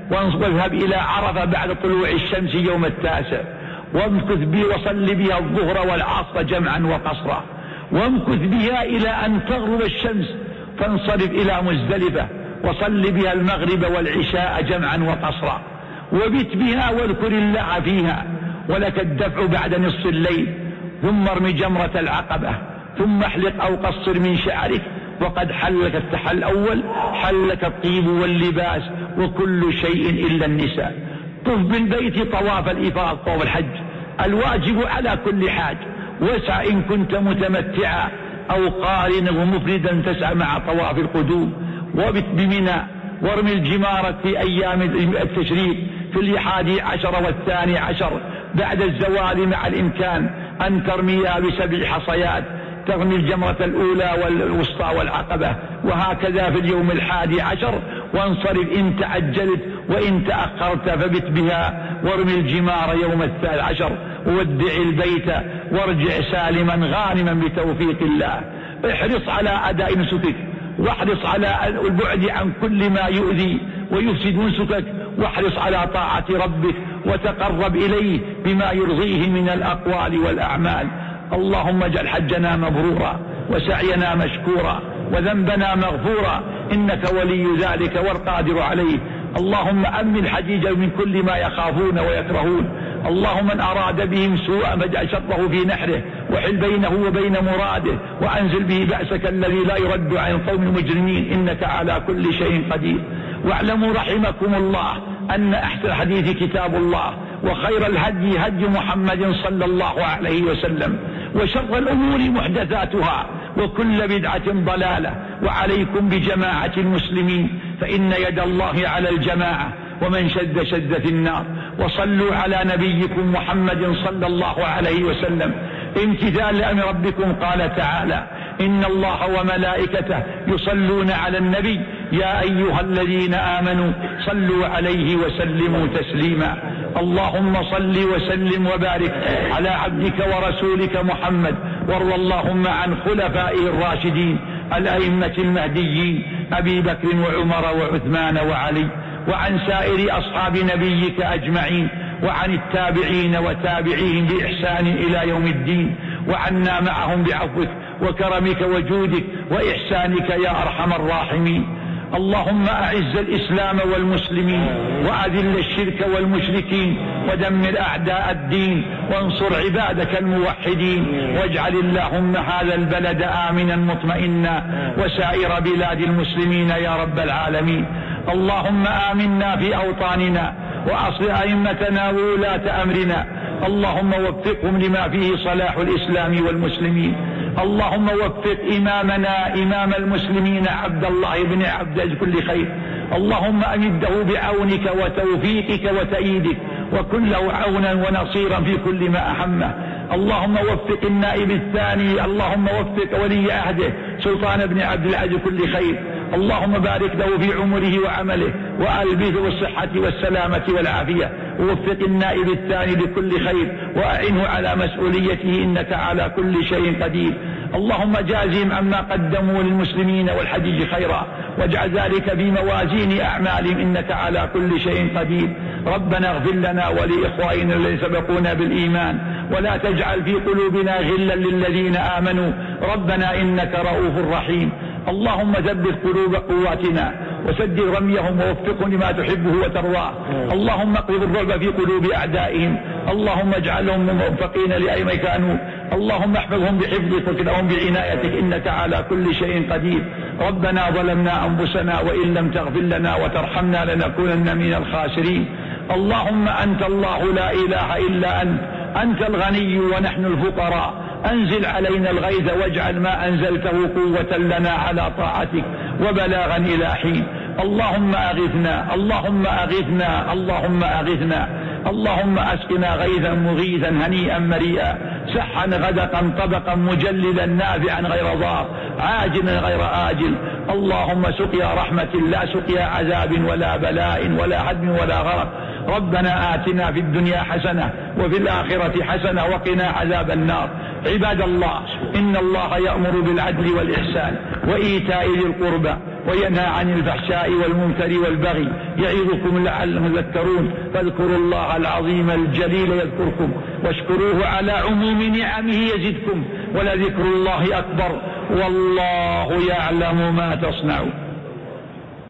واذهب إلى عرفة بعد طلوع الشمس يوم 9، وامكث بي وصل بها الظهر والعصر جمعا وقصرا، وامكث بها إلى أن تغرب الشمس، فانصرف إلى مزدلفة وصل بها المغرب والعشاء جمعا وقصرا، وبت بها واذكر الله فيها، ولك الدفع بعد نصف الليل، ثم ارم جمرة العقبة، ثم احلق أو قصر من شعرك، وقد حلك التحل الأول، حلك الطيب واللباس وكل شيء إلا النساء. طف بالبيت طواف الإفاضة، طواف الحج الواجب على كل حاج، واسع إن كنت متمتعا أو قارنا ومفردا تسعى مع طواف القدوم، وبت بمنى، وارمي الجمارة في أيام التشريق في 11 و12 بعد الزوال، مع الإمكان أن ترميها ب7 حصيات، ترمي الجمرة الأولى والوسطى والعقبة، وهكذا في اليوم 11، وانصرف إن تعجلت، وإن تأخرت فبت بها، وارمي الجمار يوم 13، وودع البيت وارجع سالما غانما بتوفيق الله. احرص على أداء نسكك، واحرص على البعد عن كل ما يؤذي ويفسد نسكك، واحرص على طاعة ربك وتقرب إليه بما يرضيه من الأقوال والأعمال. اللهم اجعل حجنا مبرورا وسعينا مشكورا وذنبنا مغفورا، إنك ولي ذلك والقادر عليه. اللهم أمن الحجيج من كل ما يخافون ويكرهون. اللهم من أراد بهم سوءا فاجعل شره في نحره، وحل بينه وبين مراده، وأنزل به بأسك الذي لا يرد عن القوم المجرمين، إنك على كل شيء قدير. واعلموا رحمكم الله أن أحسن الحديث كتاب الله، وخير الهدي هدي محمد صلى الله عليه وسلم، وشر الأمور محدثاتها، وكل بدعة ضلالة. وعليكم بجماعة المسلمين، فإن يد الله على الجماعة، ومن شد شد في النار. وصلوا على نبيكم محمد صلى الله عليه وسلم امتثال لأمر ربكم. قال تعالى: إن الله وملائكته يصلون على النبي يا أيها الذين آمنوا صلوا عليه وسلموا تسليما. اللهم صل وسلم وبارك على عبدك ورسولك محمد، وارض اللهم عن خلفائه الراشدين الأئمة المهديين أبي بكر وعمر وعثمان وعلي، وعن سائر أصحاب نبيك أجمعين، وعن التابعين وتابعيهم بإحسان إلى يوم الدين، وعنا معهم بعفوك وكرمك وجودك وإحسانك يا أرحم الراحمين. اللهم أعز الإسلام والمسلمين، وأذل الشرك والمشركين، ودمر أعداء الدين، وانصر عبادك الموحدين، واجعل اللهم هذا البلد آمنا مطمئنا، وسائر بلاد المسلمين يا رب العالمين. اللهم آمنا في أوطاننا، وأصلح أئمتنا وولاة أمرنا، اللهم وفقهم لما فيه صلاح الإسلام والمسلمين. اللهم وفق إمامنا إمام المسلمين عبد الله بن عبد كل خير، اللهم أمده بعونك وتوفيقك وتأييدك، وكن له عونا ونصيرا في كل ما أهمه. اللهم وفق النائب الثاني، اللهم وفق ولي عهده سلطان بن عبد العزيز كل خير، اللهم بارك له في عمره وعمله، وألبثه بالصحة والسلامة والعافية. ووفق النائب الثاني لكل خير، وأعنه على مسؤوليته، إنك على كل شيء قدير. اللهم جازهم عما قدموا للمسلمين والحجيج خيرا، واجعل ذلك في موازين أعمالهم، إنك على كل شيء قدير. ربنا اغفر لنا ولإخواننا الذين سبقونا بالإيمان، ولا تجعل في قلوبنا غلا للذين آمنوا، ربنا إنك رؤوف رحيم. اللهم ثبت قلوب قواتنا، وسدد رميهم، ووفقهم لما تحبه وترضاه. اللهم اقذف الرعب في قلوب أعدائهم، اللهم اجعلهم موفقين لأيما كانوا، اللهم احفظهم بحفظك وكلهم بعنايتك، إنك على كل شيء قدير. ربنا ظلمنا أنفسنا، وإن لم تغفر لنا وترحمنا لنكونن من الخاسرين. اللهم أنت الله لا إله إلا أنت الغني ونحن الفقراء، أنزل علينا الغيث، واجعل ما أنزلته قوة لنا على طاعتك وبلاغا إلى حين. اللهم أغثنا، اللهم أغثنا، اللهم أغثنا، اللهم أسقنا غيثا مغيثا هنيئا مريئا، سحا غدقا طبقا مجللا نافعا غير ضار، عاجلا غير آجل. اللهم سقيا رحمة لا سقيا عذاب ولا بلاء ولا هدم ولا غرق. ربنا آتنا في الدنيا حسنة وفي الآخرة حسنة وقنا عذاب النار. عباد الله، إن الله يأمر بالعدل والإحسان وإيتاء ذي القربى وينهى عن الفحشاء والمنكر والبغي يعظكم لعلكم تذكرون. فاذكروا الله العظيم الجليل يذكركم واشكروه على عموم نعمه يزدكم ولذكر الله أكبر والله يعلم ما تصنعون.